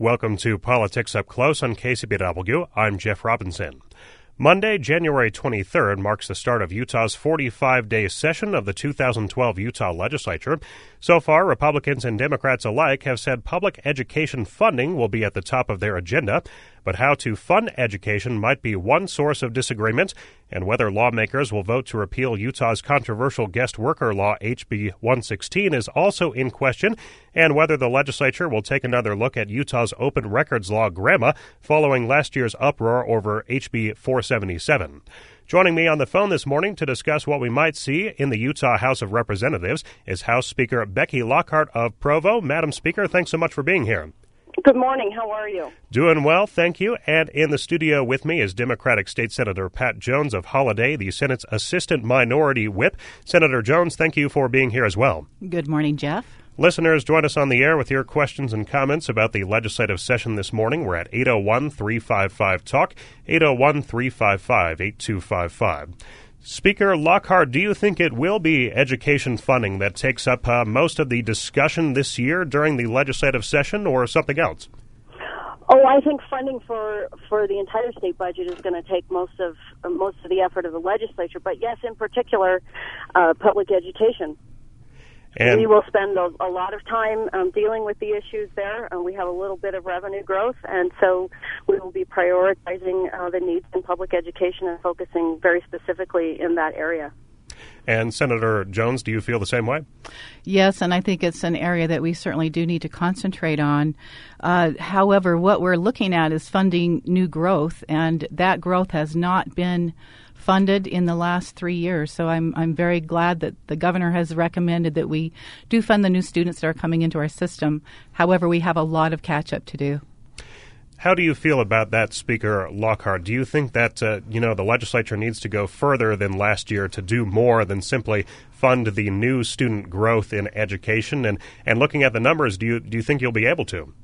Welcome to Politics Up Close on KCBW. I'm Jeff Robinson. Monday, January 23rd, marks the start of Utah's 45-day session of the 2012 Utah Legislature. So far, Republicans and Democrats alike have said public education funding will be at the top of their agenda, but how to fund education might be one source of disagreement, and whether lawmakers will vote to repeal Utah's controversial guest worker law, HB 116, is also in question, and whether the legislature will take another look at Utah's open records law, GRAMA, following last year's uproar over HB 477. Joining me on the phone this morning to discuss what we might see in the Utah House of Representatives is House Speaker Becky Lockhart of Provo. Madam Speaker, thanks so much for being here. Good morning. How are you? Doing well, thank you. And in the studio with me is Democratic State Senator Pat Jones of Holiday, the Senate's Assistant Minority Whip. Senator Jones, thank you for being here as well. Good morning, Jeff. Listeners, join us on the air with your questions and comments about the legislative session this morning. We're at 801-355-TALK, 801-355-8255. Speaker Lockhart, do you think it will be education funding that takes up most of the discussion this year during the legislative session, or something else? Oh, I think funding for the entire state budget is going to take most of the effort of the legislature. But yes, in particular, public education. And we will spend a lot of time dealing with the issues there. We have a little bit of revenue growth, and so we will be prioritizing the needs in public education and focusing very specifically in that area. And Senator Jones, do you feel the same way? Yes, and I think it's an area that we certainly do need to concentrate on. However, what we're looking at is funding new growth, and that growth has not been funded in the last 3 years. So I'm very glad that the governor has recommended that we do fund the new students that are coming into our system. However, we have a lot of catch-up to do. How do you feel about that, Speaker Lockhart? Do you think that, the legislature needs to go further than last year to do more than simply fund the new student growth in education? And looking at the numbers, do you think you'll be able to?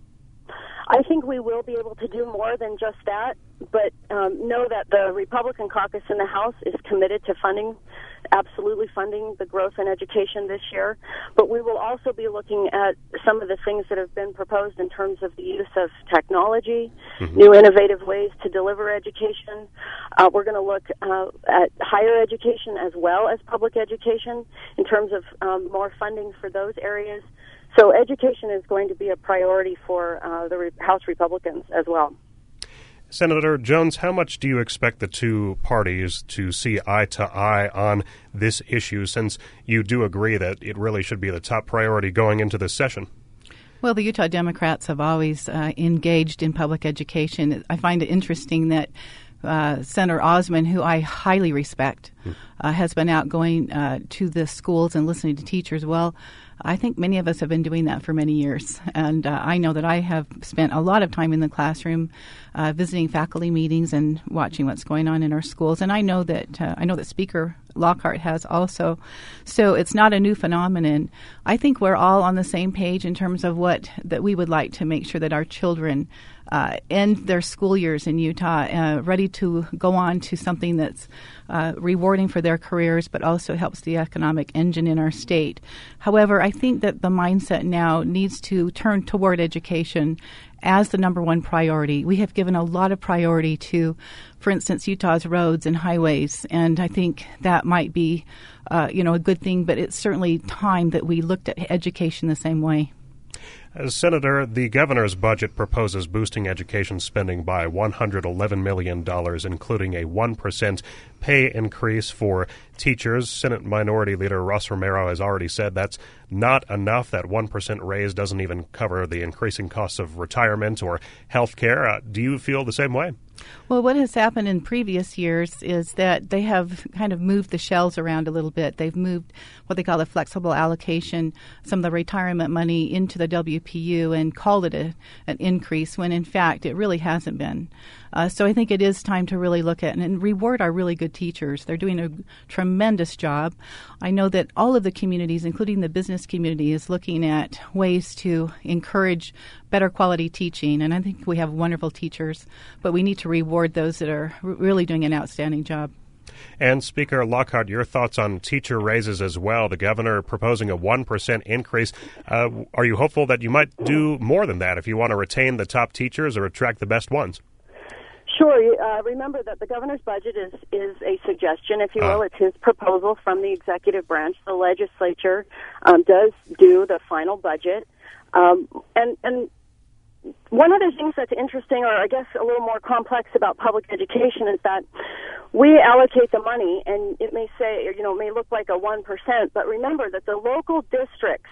I think we will be able to do more than just that, but know that the Republican caucus in the House is committed to absolutely funding the growth in education this year. But we will also be looking at some of the things that have been proposed in terms of the use of technology, new innovative ways to deliver education. We're going to look at higher education as well as public education in terms of more funding for those areas. So education is going to be a priority for the House Republicans as well. Senator Jones, how much do you expect the two parties to see eye to eye on this issue, since you do agree that it really should be the top priority going into this session? Well, the Utah Democrats have always engaged in public education. I find it interesting that Senator Osmond, who I highly respect, has been out going to the schools and listening to teachers. Well, I think many of us have been doing that for many years, and I know that I have spent a lot of time in the classroom visiting faculty meetings and watching what's going on in our schools. And I know that Speaker Lockhart has also. So it's not a new phenomenon. I think we're all on the same page in terms of that we would like to make sure that our children end their school years in Utah ready to go on to something that's rewarding for their careers, but also helps the economic engine in our state. However, I think that the mindset now needs to turn toward education as the number one priority. We have given a lot of priority to, for instance, Utah's roads and highways, and I think that might be, a good thing, but it's certainly time that we looked at education the same way. Senator, the governor's budget proposes boosting education spending by $111 million, including a 1% pay increase for teachers. Senate Minority Leader Ross Romero has already said that's not enough. That 1% raise doesn't even cover the increasing costs of retirement or health care. Do you feel the same way? Well, what has happened in previous years is that they have kind of moved the shells around a little bit. They've moved what they call a flexible allocation, some of the retirement money into the WPU and called it an increase when, in fact, it really hasn't been. So I think it is time to really look at and reward our really good teachers. They're doing a tremendous job. I know that all of the communities, including the business community, is looking at ways to encourage better quality teaching, and I think we have wonderful teachers, but we need to reward those that are really doing an outstanding job. And Speaker Lockhart, your thoughts on teacher raises as well. The governor proposing a 1% increase. Are you hopeful that you might do more than that if you want to retain the top teachers or attract the best ones? Sure. Remember that the governor's budget is a suggestion, if you will. It's his proposal from the executive branch. The legislature does do the final budget. And one of the things that's interesting, or I guess a little more complex about public education, is that we allocate the money, and it may say, it may look like a 1%, but remember that the local districts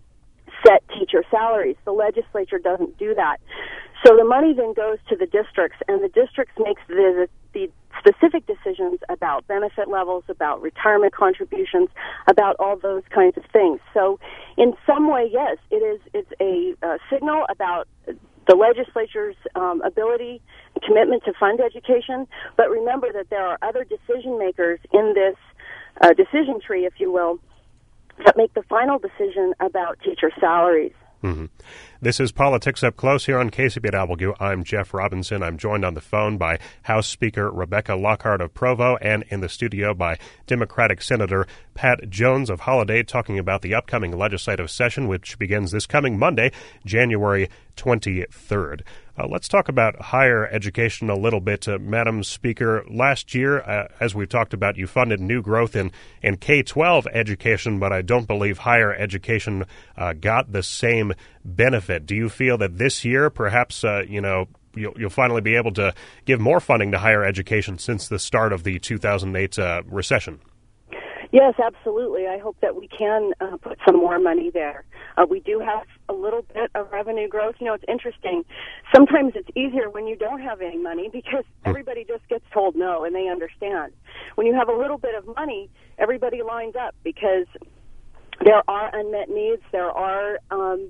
set teacher salaries. The legislature doesn't do that. So the money then goes to the districts, and the districts makes the specific decisions about benefit levels, about retirement contributions, about all those kinds of things. So in some way, yes, it's a signal about the legislature's ability and commitment to fund education, but remember that there are other decision makers in this decision tree, if you will, that make the final decision about teacher salaries. Mm-hmm. This is Politics Up Close here on KCBW. I'm Jeff Robinson. I'm joined on the phone by House Speaker Rebecca Lockhart of Provo and in the studio by Democratic Senator Pat Jones of Holiday, talking about the upcoming legislative session, which begins this coming Monday, January 23rd. Let's talk about higher education a little bit. Madam Speaker, last year, as we've talked about, you funded new growth in K-12 education, but I don't believe higher education got the same benefit. Do you feel that this year, perhaps, you'll finally be able to give more funding to higher education since the start of the 2008 recession? Yes, absolutely. I hope that we can put some more money there. We do have a little bit of revenue growth. It's interesting. Sometimes it's easier when you don't have any money because everybody just gets told no and they understand. When you have a little bit of money, everybody lines up because there are unmet needs. There are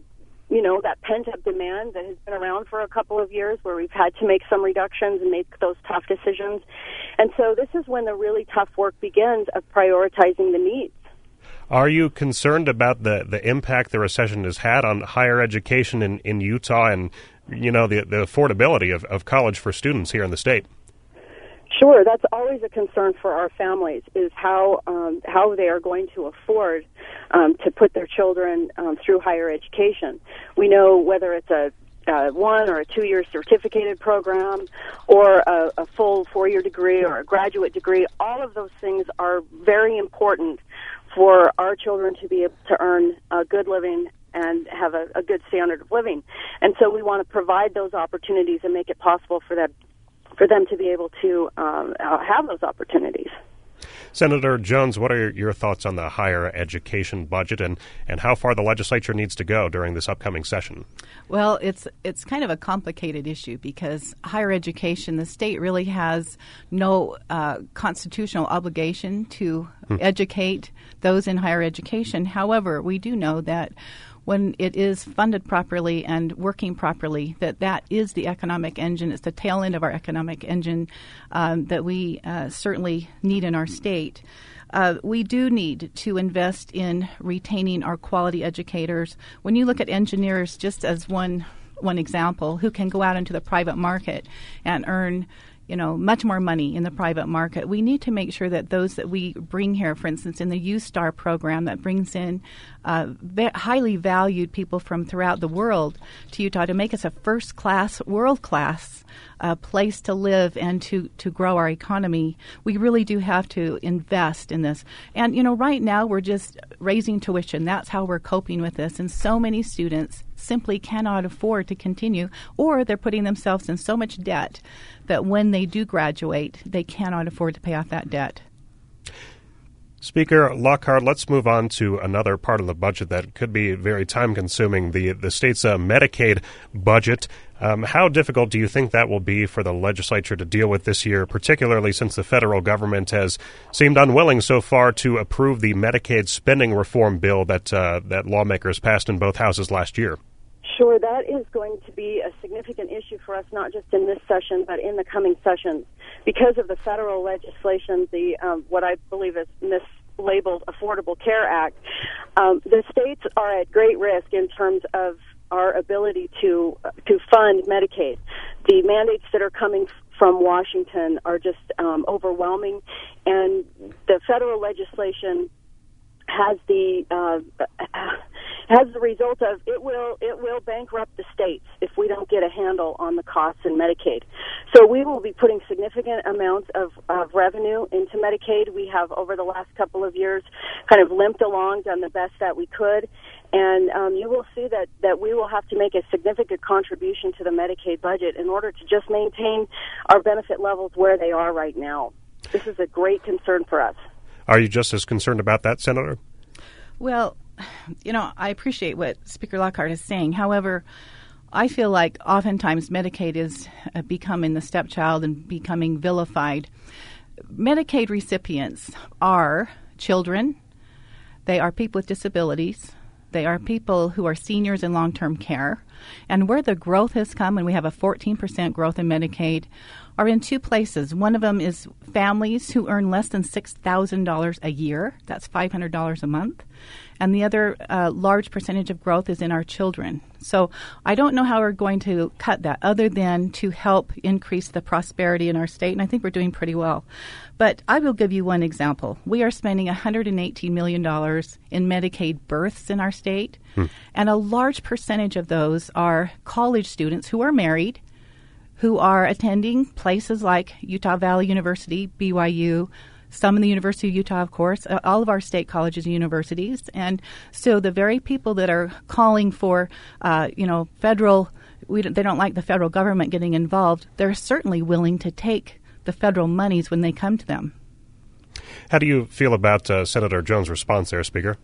that pent-up demand that has been around for a couple of years where we've had to make some reductions and make those tough decisions. And so this is when the really tough work begins of prioritizing the needs. Are you concerned about the impact the recession has had on higher education in Utah and, the affordability of college for students here in the state? Sure, that's always a concern for our families, is how they are going to afford to put their children through higher education. We know whether it's a 1 or a 2-year certificated program or a full 4-year degree or a graduate degree, all of those things are very important for our children to be able to earn a good living and have a good standard of living. And so we want to provide those opportunities and make it possible for them to be able to have those opportunities. Senator Jones, what are your thoughts on the higher education budget and how far the legislature needs to go during this upcoming session? Well, it's kind of a complicated issue because higher education, the state really has no constitutional obligation to educate those in higher education. However, we do know that when it is funded properly and working properly, that is the economic engine. It's the tail end of our economic engine that we certainly need in our state. We do need to invest in retaining our quality educators. When you look at engineers, just as one example, who can go out into the private market and earn much more money in the private market. We need to make sure that those that we bring here, for instance, in the U-Star program that brings in highly valued people from throughout the world to Utah to make us a first-class, world-class place to live and to grow our economy, we really do have to invest in this. And, right now we're just raising tuition. That's how we're coping with this. And so many students simply cannot afford to continue, or they're putting themselves in so much debt that when they do graduate, they cannot afford to pay off that debt. Speaker Lockhart, let's move on to another part of the budget that could be very time-consuming, the state's Medicaid budget. How difficult do you think that will be for the legislature to deal with this year, particularly since the federal government has seemed unwilling so far to approve the Medicaid spending reform bill that lawmakers passed in both houses last year? Sure, that is going to be a significant issue for us, not just in this session, but in the coming sessions. Because of the federal legislation, the what I believe is mislabeled Affordable Care Act, the states are at great risk in terms of our ability to fund Medicaid. the mandates that are coming from Washington are just overwhelming, and the federal legislation has the result of it will bankrupt the states if we don't get a handle on the costs in Medicaid. So we will be putting significant amounts of revenue into Medicaid. We have, over the last couple of years, kind of limped along, done the best that we could, and you will see that we will have to make a significant contribution to the Medicaid budget in order to just maintain our benefit levels where they are right now. This is a great concern for us. Are you just as concerned about that, Senator? Well, I appreciate what Speaker Lockhart is saying. However, I feel like oftentimes Medicaid is becoming the stepchild and becoming vilified. Medicaid recipients are children. They are people with disabilities. They are people who are seniors in long-term care. And where the growth has come, and we have a 14% growth in Medicaid, are in two places. One of them is families who earn less than $6,000 a year. That's $500 a month. And the other large percentage of growth is in our children. So I don't know how we're going to cut that other than to help increase the prosperity in our state, and I think we're doing pretty well. But I will give you one example. We are spending $118 million in Medicaid births in our state, and a large percentage of those are college students who are married, who are attending places like Utah Valley University, BYU, some in the University of Utah, of course, all of our state colleges and universities. And so the very people that are calling for, federal, they don't like the federal government getting involved, they're certainly willing to take the federal monies when they come to them. How do you feel about Senator Jones' response there, Speaker?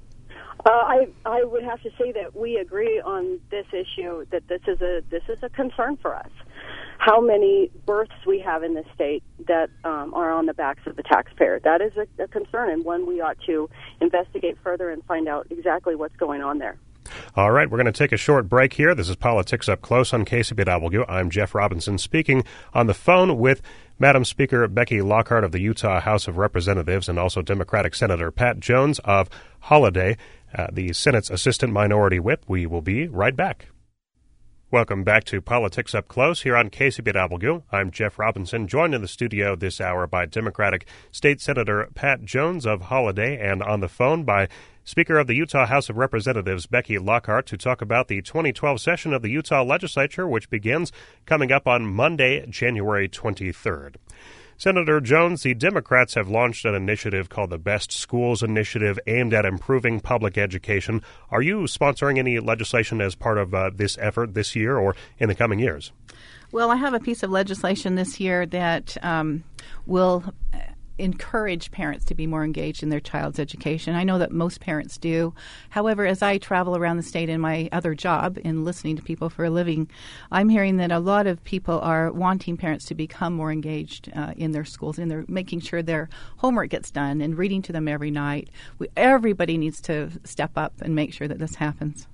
I would have to say that we agree on this issue, that this is a concern for us. How many births we have in this state that are on the backs of the taxpayer. That is a concern, and one we ought to investigate further and find out exactly what's going on there. All right, we're going to take a short break here. This is Politics Up Close on KCBW. I'm Jeff Robinson, speaking on the phone with Madam Speaker Becky Lockhart of the Utah House of Representatives and also Democratic Senator Pat Jones of Holiday, the Senate's Assistant Minority Whip. We will be right back. Welcome back to Politics Up Close here on KCBW. I'm Jeff Robinson, joined in the studio this hour by Democratic State Senator Pat Jones of Holiday, and on the phone by Speaker of the Utah House of Representatives Becky Lockhart to talk about the 2012 session of the Utah Legislature, which begins coming up on Monday, January 23rd. Senator Jones, the Democrats have launched an initiative called the Best Schools Initiative aimed at improving public education. Are you sponsoring any legislation as part of this effort this year or in the coming years? Well, I have a piece of legislation this year that will encourage parents to be more engaged in their child's education. I know that most parents do. However, as I travel around the state in my other job in listening to people for a living, I'm hearing that a lot of people are wanting parents to become more engaged in their schools, and they're making sure their homework gets done and reading to them every night. Everybody needs to step up and make sure that this happens.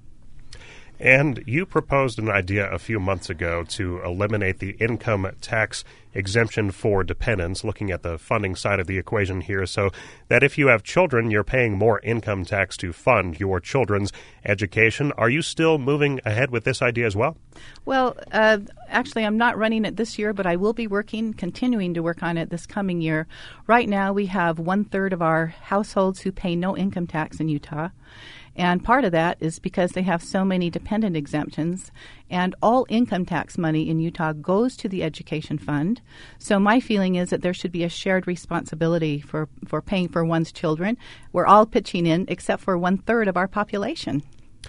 And you proposed an idea a few months ago to eliminate the income tax exemption for dependents, looking at the funding side of the equation here, so that if you have children, you're paying more income tax to fund your children's education. Are you still moving ahead with this idea as well? Well, actually, I'm not running it this year, but I will be continuing to work on it this coming year. Right now, we have 1/3 of our households who pay no income tax in Utah. And part of that is because they have so many dependent exemptions, and all income tax money in Utah goes to the education fund. So my feeling is that there should be a shared responsibility for paying for one's children. We're all pitching in except for 1/3 of our population.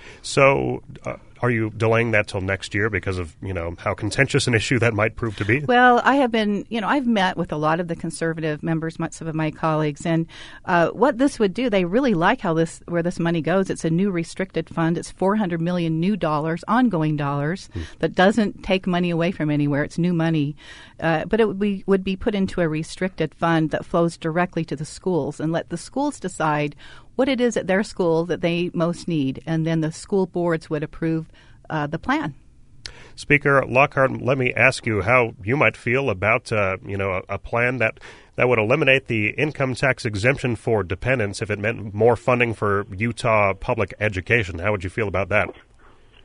So are you delaying that till next year because of, how contentious an issue that might prove to be? Well, I have been, I've met with a lot of the conservative members, some of my colleagues, and what this would do, they really like where this money goes. It's a new restricted fund. It's $400 million new dollars, ongoing dollars, that doesn't take money away from anywhere. It's new money. But it would be put into a restricted fund that flows directly to the schools and let the schools decide what it is at their school that they most need, and then the school boards would approve the plan. Speaker Lockhart, let me ask you how you might feel about a plan that would eliminate the income tax exemption for dependents if it meant more funding for Utah public education. How would you feel about that?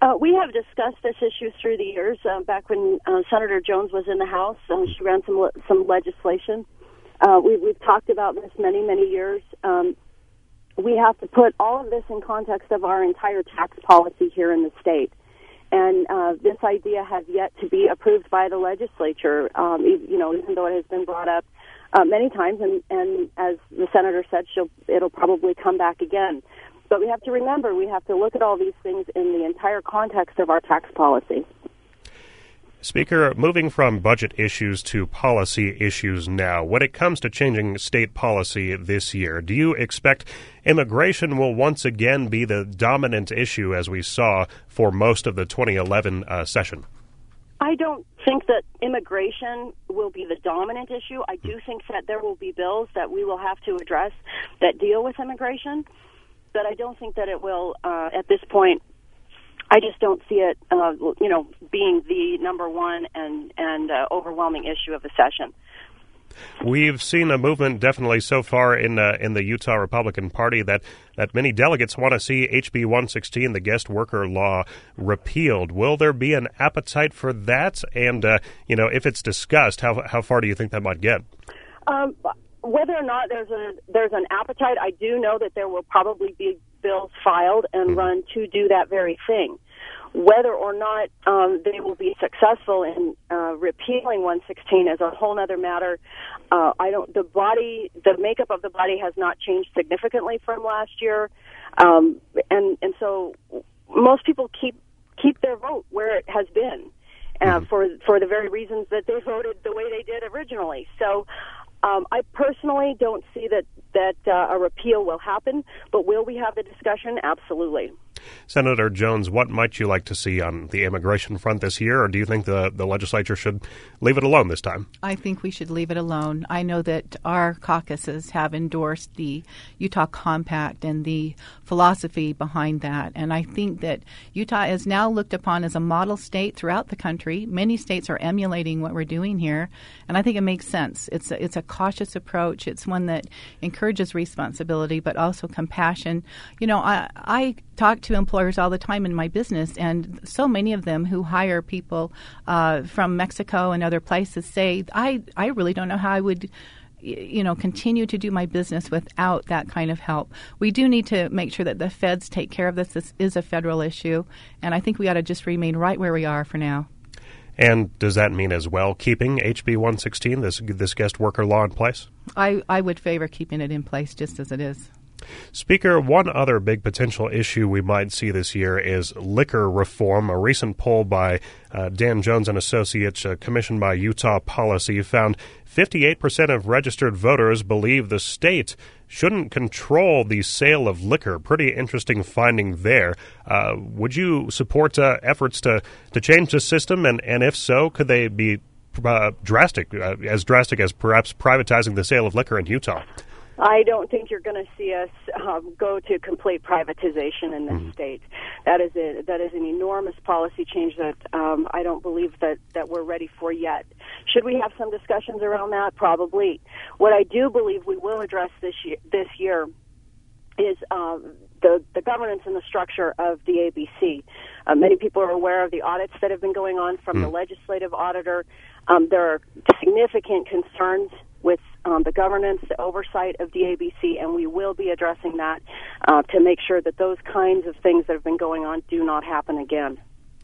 We have discussed this issue through the years. Back when Senator Jones was in the House, she ran some legislation. We've talked about this many years. We have to put all of this in context of our entire tax policy here in the state. And this idea has yet to be approved by the legislature, even though it has been brought up many times. And as the senator said, it'll probably come back again. But we have to remember, we have to look at all these things in the entire context of our tax policy. Speaker, moving from budget issues to policy issues now, when it comes to changing state policy this year, do you expect immigration will once again be the dominant issue as we saw for most of the 2011 session? I don't think that immigration will be the dominant issue. I do think that there will be bills that we will have to address that deal with immigration. But I don't think that it will, at this point, I just don't see it, being the number one and overwhelming issue of the session. We've seen a movement definitely so far in the Utah Republican Party that many delegates want to see HB 116, the guest worker law, repealed. Will there be an appetite for that? And, if it's discussed, how far do you think that might get? Whether or not there's an appetite, I do know that there will probably be bills filed and run to do that very thing. Whether or not they will be successful in repealing 116 is a whole other matter. The makeup of the body has not changed significantly from last year, and so most people keep their vote where it has been for the very reasons that they voted the way they did originally. So. I personally don't see that a repeal will happen, but will we have the discussion? Absolutely. Senator Jones, what might you like to see on the immigration front this year, or do you think the legislature should leave it alone this time? I think we should leave it alone. I know that our caucuses have endorsed the Utah Compact and the philosophy behind that, and I think that Utah is now looked upon as a model state throughout the country. Many states are emulating what we're doing here, and I think it makes sense. It's a cautious approach. It's one that encourages responsibility, but also compassion. I talk to employers all the time in my business, and so many of them who hire people from Mexico and other places say, I really don't know how I would continue to do my business without that kind of help. We do need to make sure that the feds take care of this. This is a federal issue, and I think we ought to just remain right where we are for now. And does that mean as well keeping HB 116, this guest worker law, in place? I would favor keeping it in place just as it is. Speaker, one other big potential issue we might see this year is liquor reform. A recent poll by Dan Jones and Associates, commissioned by Utah Policy, found 58% of registered voters believe the state shouldn't control the sale of liquor. Pretty interesting finding there. Would you support efforts to change the system? And if so, could they be drastic as perhaps privatizing the sale of liquor in Utah? I don't think you're going to see us go to complete privatization in this state. That is an enormous policy change that I don't believe that we're ready for yet. Should we have some discussions around that? Probably. What I do believe we will address this year is the governance and the structure of the ABC. Many people are aware of the audits that have been going on from the legislative auditor. There are significant concerns with the governance, the oversight of the ABC, and we will be addressing that to make sure that those kinds of things that have been going on do not happen again.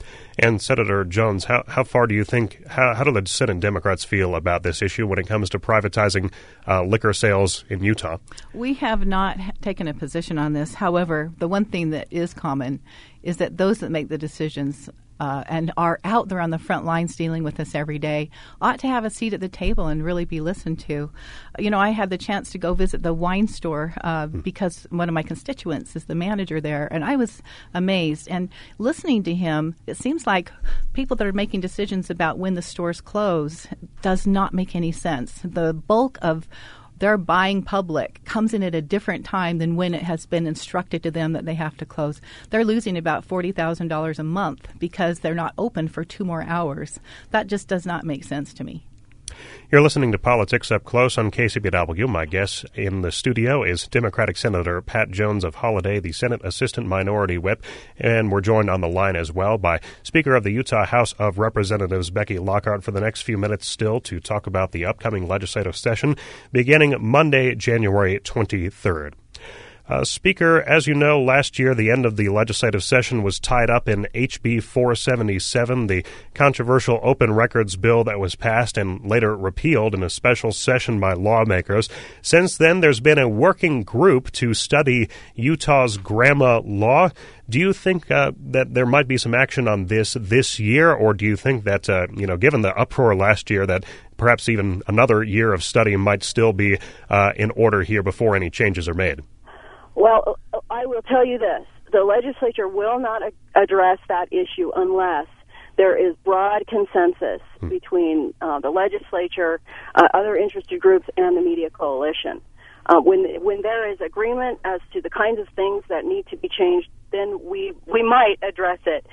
And Senator Jones, how far do you think, how do the Senate Democrats feel about this issue when it comes to privatizing liquor sales in Utah? We have not taken a position on this. However, the one thing that is common is that those that make the decisions and are out there on the front lines dealing with this every day ought to have a seat at the table and really be listened to. I had the chance to go visit the wine store because one of my constituents is the manager there, and I was amazed. And listening to him, it seems like people that are making decisions about when the stores close does not make any sense. The bulk of their buying public comes in at a different time than when it has been instructed to them that they have to close. They're losing about $40,000 a month because they're not open for 2 more hours. That just does not make sense to me. You're listening to Politics Up Close on KCBW. My guest in the studio is Democratic Senator Pat Jones of Holiday, the Senate Assistant Minority Whip, and we're joined on the line as well by Speaker of the Utah House of Representatives Becky Lockhart for the next few minutes still to talk about the upcoming legislative session beginning Monday, January 23rd. Speaker, as you know, last year the end of the legislative session was tied up in HB 477, the controversial open records bill that was passed and later repealed in a special session by lawmakers. Since then, there's been a working group to study Utah's GRAMA law. Do you think that there might be some action on this year, or do you think that, given the uproar last year, that perhaps even another year of study might still be in order here before any changes are made? Well, I will tell you this. The legislature will not address that issue unless there is broad consensus between the legislature, other interested groups, and the media coalition. When there is agreement as to the kinds of things that need to be changed, then we might address it.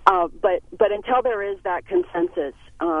But until there is that consensus,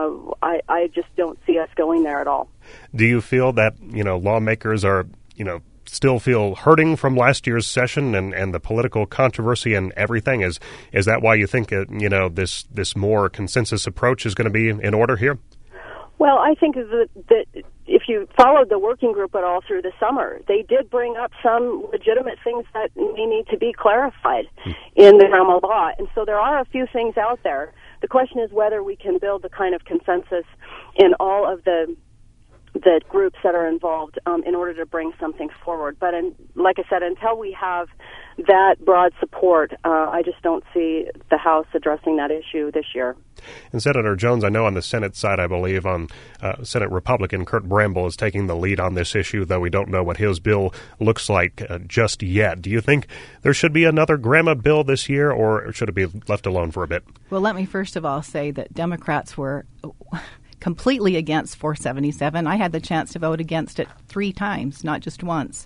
I just don't see us going there at all. Do you feel that, lawmakers are, still feel hurting from last year's session and the political controversy and everything? Is that why you think this more consensus approach is going to be in order here? Well, I think that if you followed the working group at all through the summer, they did bring up some legitimate things that may need to be clarified in the GRAMA law. And so there are a few things out there. The question is whether we can build the kind of consensus in all of the groups that are involved in order to bring something forward. But like I said, until we have that broad support, I just don't see the House addressing that issue this year. And Senator Jones, I know on the Senate side, I believe, on Senate Republican Kurt Bramble is taking the lead on this issue, though we don't know what his bill looks like just yet. Do you think there should be another GRAMA bill this year, or should it be left alone for a bit? Well, let me first of all say that Democrats were completely against 477. I had the chance to vote against it 3 times, not just once.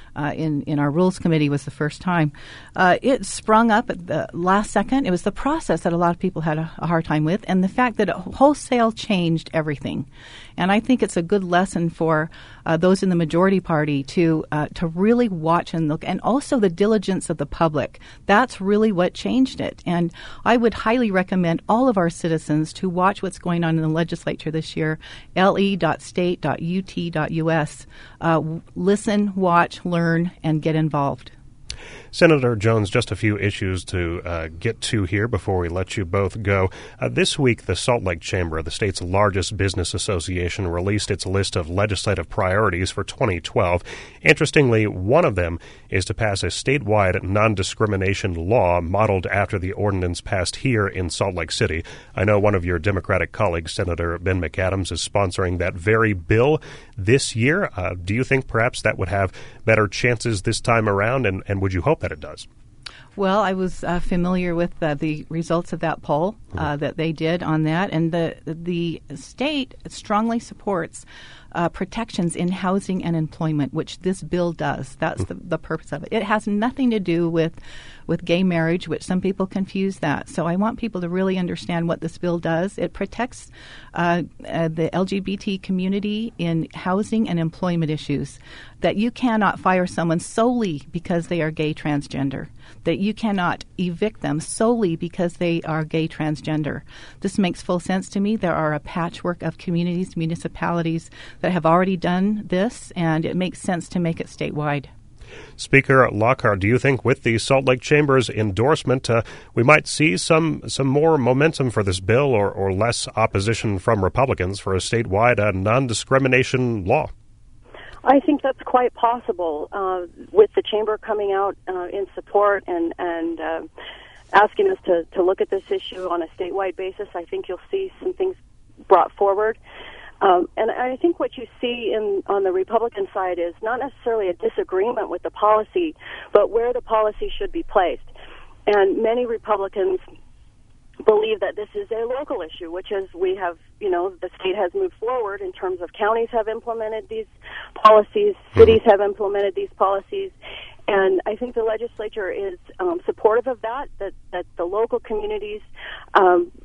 In our Rules Committee was the first time. It sprung up at the last second. It was the process that a lot of people had a hard time with, and the fact that it wholesale changed everything. And I think it's a good lesson for those in the majority party to really watch and look, and also the diligence of the public. That's really what changed it. And I would highly recommend all of our citizens to watch what's going on in the legislature this year, le.state.ut.us. Listen, watch, learn, and get involved. Senator Jones, just a few issues to get to here before we let you both go. This week, the Salt Lake Chamber, the state's largest business association, released its list of legislative priorities for 2012. Interestingly, one of them is to pass a statewide non-discrimination law modeled after the ordinance passed here in Salt Lake City. I know one of your Democratic colleagues, Senator Ben McAdams, is sponsoring that very bill this year. Do you think perhaps that would have better chances this time around, and would you hope that it does? Well, I was familiar with the results of that poll that they did on that, and the state strongly supports protections in housing and employment, which this bill does. That's the purpose of it. It has nothing to do with gay marriage, which some people confuse that. So I want people to really understand what this bill does. It protects the LGBT community in housing and employment issues, that you cannot fire someone solely because they are gay transgender, that you cannot evict them solely because they are gay transgender. This makes full sense to me. There are a patchwork of communities, municipalities that have already done this, and it makes sense to make it statewide. Speaker Lockhart, do you think with the Salt Lake Chamber's endorsement, we might see some more momentum for this bill or less opposition from Republicans for a statewide non-discrimination law? I think that's quite possible. With the Chamber coming out in support and asking us to look at this issue on a statewide basis, I think you'll see some things brought forward. And I think what you see on the Republican side is not necessarily a disagreement with the policy, but where the policy should be placed. And many Republicans believe that this is a local issue, which is we have, the state has moved forward in terms of counties have implemented these policies, cities have implemented these policies, and I think the legislature is supportive of that the local communities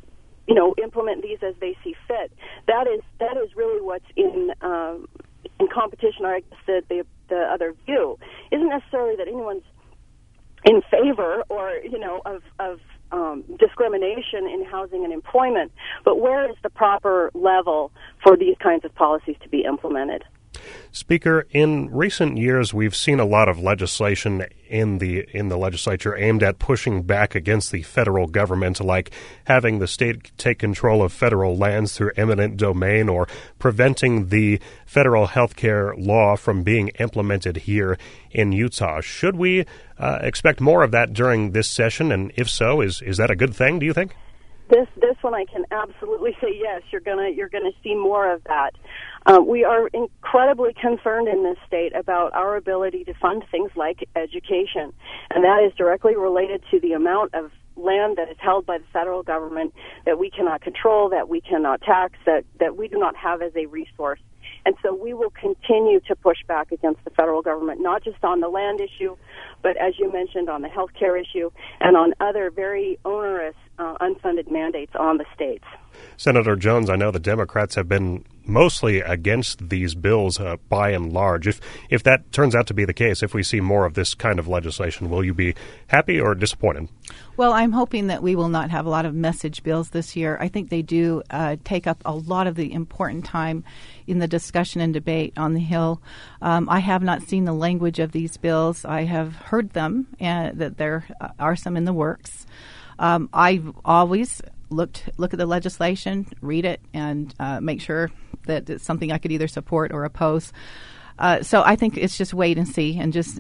implement these as they see fit. That is really what's in competition. Or I guess the other view isn't necessarily that anyone's in favor or of discrimination in housing and employment, but where is the proper level for these kinds of policies to be implemented? Speaker, in recent years, we've seen a lot of legislation in the legislature aimed at pushing back against the federal government, like having the state take control of federal lands through eminent domain or preventing the federal health care law from being implemented here in Utah. Should we expect more of that during this session? And if so, is that a good thing, do you think? This one I can absolutely say yes. You're gonna see more of that. We are incredibly concerned in this state about our ability to fund things like education, and that is directly related to the amount of land that is held by the federal government that we cannot control, that we cannot tax, that we do not have as a resource. And so we will continue to push back against the federal government, not just on the land issue, but as you mentioned, on the health care issue and on other very onerous unfunded mandates on the states. Senator Jones, I know the Democrats have been mostly against these bills by and large. If that turns out to be the case, if we see more of this kind of legislation, will you be happy or disappointed? Well, I'm hoping that we will not have a lot of message bills this year. I think they do take up a lot of the important time in the discussion and debate on the Hill. I have not seen the language of these bills. I have heard them, and that there are some in the works. I've always look at the legislation, read it, and make sure that it's something I could either support or oppose. So I think it's just wait and see, and just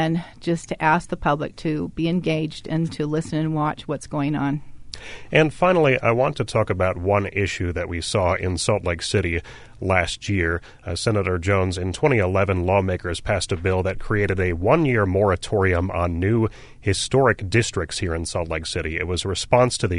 to ask the public to be engaged and to listen and watch what's going on. And finally, I want to talk about one issue that we saw in Salt Lake City last year. Senator Jones, in 2011, lawmakers passed a bill that created a one-year moratorium on new historic districts here in Salt Lake City. It was a response to the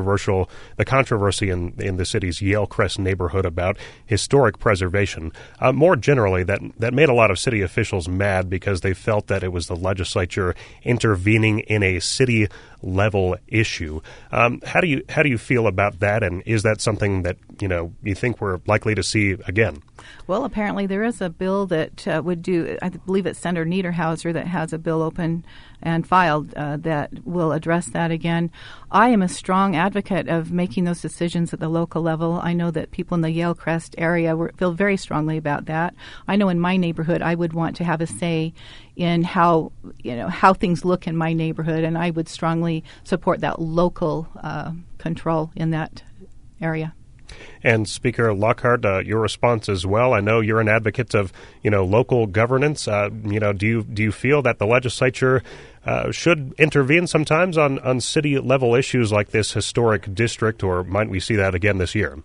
controversy in the city's Yale Crest neighborhood about historic preservation. More generally, that made a lot of city officials mad because they felt that it was the legislature intervening in a city-level issue. How do you feel about that, and is that something that you think we're likely to see again? Well, apparently there is a bill that would do, I believe it's Senator Niederhauser that has a bill open and filed that will address that again. I am a strong advocate of making those decisions at the local level. I know that people in the Yale Crest area feel very strongly about that. I know in my neighborhood I would want to have a say in how things look in my neighborhood, and I would strongly support that local control in that area. And Speaker Lockhart, your response as well. I know you're an advocate of, local governance. Do you feel that the legislature should intervene sometimes on city level issues like this historic district, or might we see that again this year?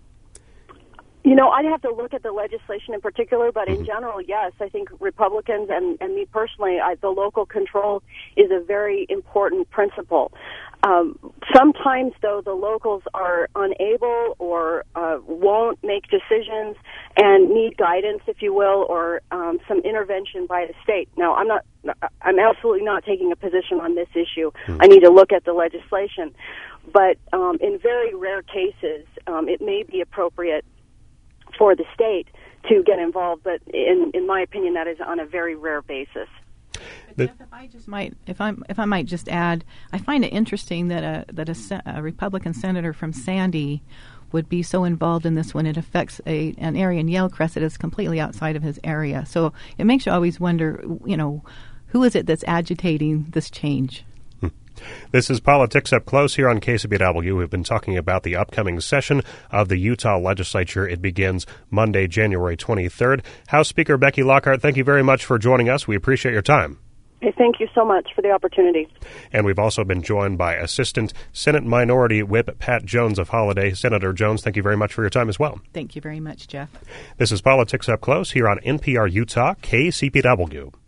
I'd have to look at the legislation in particular, but in general, yes. I think Republicans and me personally, the local control is a very important principle. Sometimes, though, the locals are unable or won't make decisions and need guidance, if you will, or some intervention by the state. Now, I'm absolutely not taking a position on this issue. I need to look at the legislation. But in very rare cases, it may be appropriate for the state to get involved, but in my opinion, that is on a very rare basis. But Jeff, if I might just add, I find it interesting that a Republican senator from Sandy would be so involved in this when it affects an area in Yale Crest that is completely outside of his area. So it makes you always wonder, who is it that's agitating this change? This is Politics Up Close here on KCBW. We've been talking about the upcoming session of the Utah legislature. It begins Monday, January 23rd. House Speaker Becky Lockhart, thank you very much for joining us. We appreciate your time. Hey, thank you so much for the opportunity. And we've also been joined by Assistant Senate Minority Whip Pat Jones of Holiday. Senator Jones, thank you very much for your time as well. Thank you very much, Jeff. This is Politics Up Close here on NPR Utah, KCPW.